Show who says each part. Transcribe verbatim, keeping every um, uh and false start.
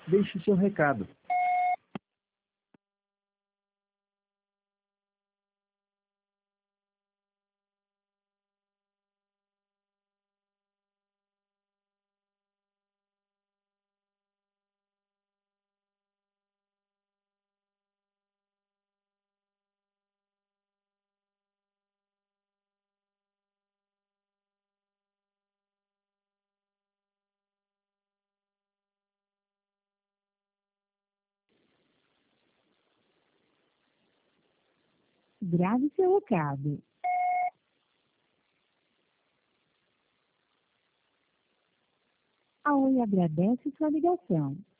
Speaker 1: Deixe seu recado.
Speaker 2: Grave seu recado. A Oi agradece sua ligação.